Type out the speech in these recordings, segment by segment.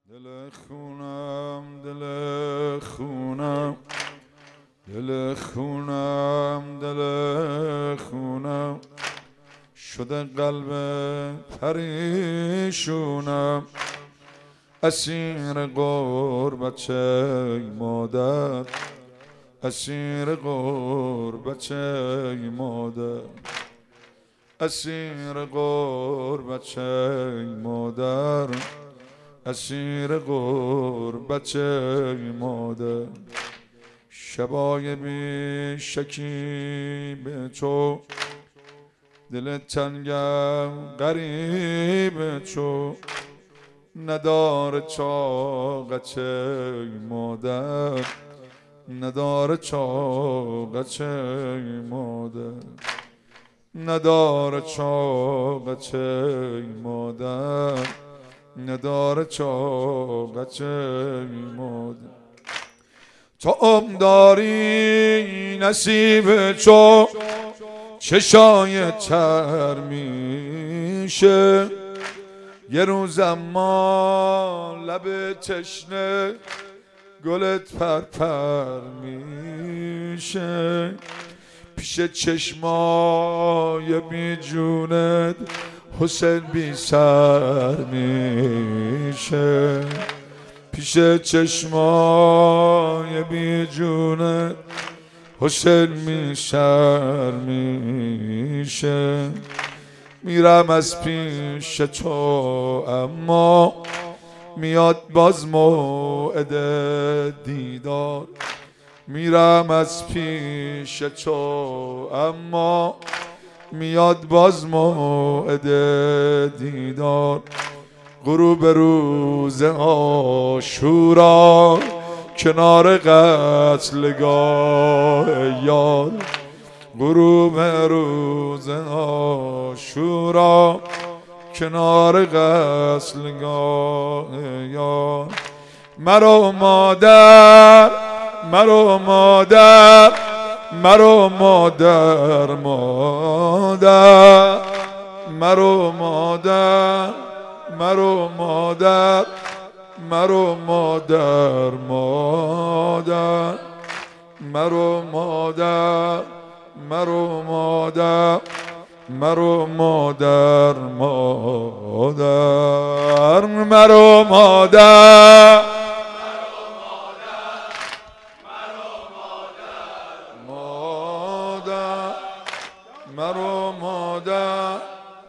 دل خونم دل خونم دل خونم دل خونم شده قلب پریشونم اسیر غربت چه مادر اسیر غربت چه مادر اسیر غربت چه مادر اسیر غربت چه مادر شبای بی شکیب تو دل تنگم غریب تو نداره طاقت مادر نداره طاقت مادر نداره طاقت مادر نداره طاقت مادر تو عمرداری نصیب تو چشای تر میشه یه روز اما لب تشنه گلت پرپر میشه پیش چشمای بی جونت حسین بی سر میشه پیش چشمای بی جونت حسین بی سر میشه میرم از پیش تو اما میاد باز موعد دیدار میرم از پیش تو اما میاد باز موعد دیدار غروب روز عاشورا کنار قتلگاه یار غروب روز عاشورا کنار قتلگاه یار مرو مادر مرو مادر مرو مادر مادر مرو مادر مرو مادر مرو مادر مادر مرو مادر مرو مادر مرو مادر مادر مرو مادر مرو مادر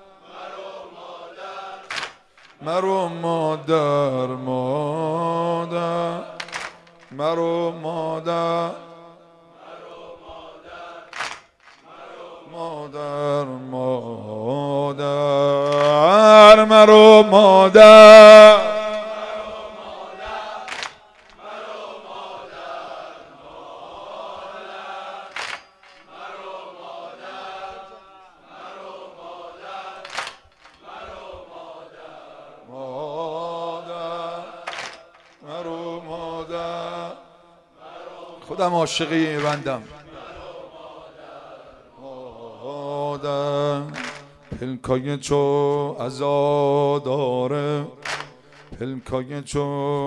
مرو مادر مادر مرو مادر مادر مادر مرو مادر خودم عاشق این بندم مادر پلکای تو عزاداره پلکای تو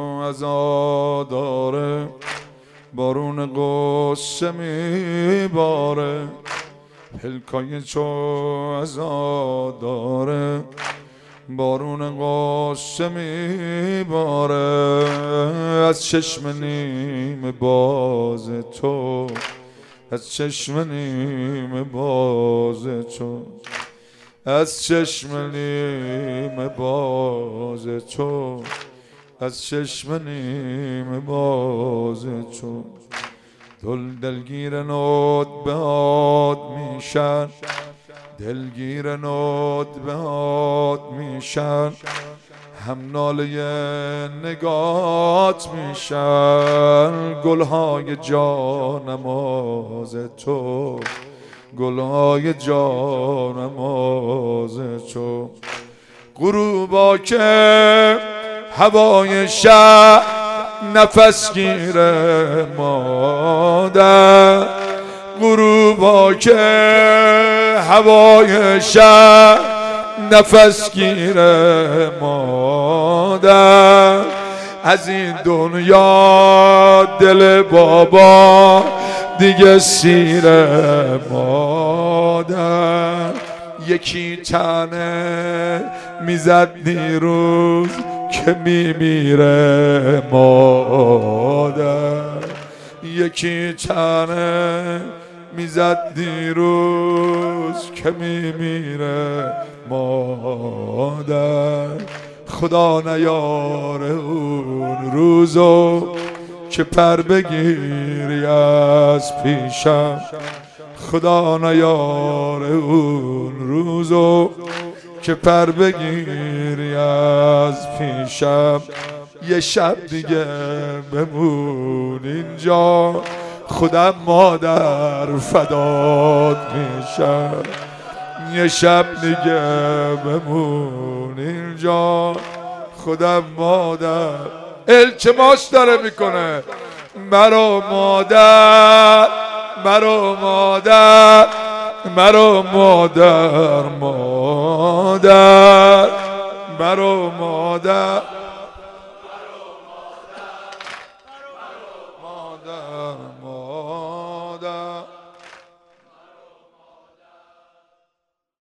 عزاداره بارون قصه میباره پلکای تو عزاداره بارون قصه میباره از چشم نیم باز تو از چشم نیم باز تو از چشم نیم باز تو از چشم نیم باز تو دلگیر نوت به آد میشن دلگیر نوت به آد میشن هم ناله نگات میشن گلهای جانماز تو گلهای جانماز تو غروبا که هوای شب نفس گیره مادر غروبا که هوای شب نفس گیره مادر از این دنیا دل بابا دیگه سیر مادر. یکی تنه میزد دیروز که میمیره مادر. یکی تنه میزد دیروز که میمیره مادر. خدا نیاره اون روزو که پر بگیری از پیشم. خدا نیاره اون روزو که پر بگیری از پیشم. یه شب دیگه بمون اینجا خودم مادر فدات میشم. یه شب دیگه بمون اینجا خودم مادر. التماس داره میکنه مرا مادر، مرا مادر، مرا مادر، مادر، مرا مادر، مادر، مادر.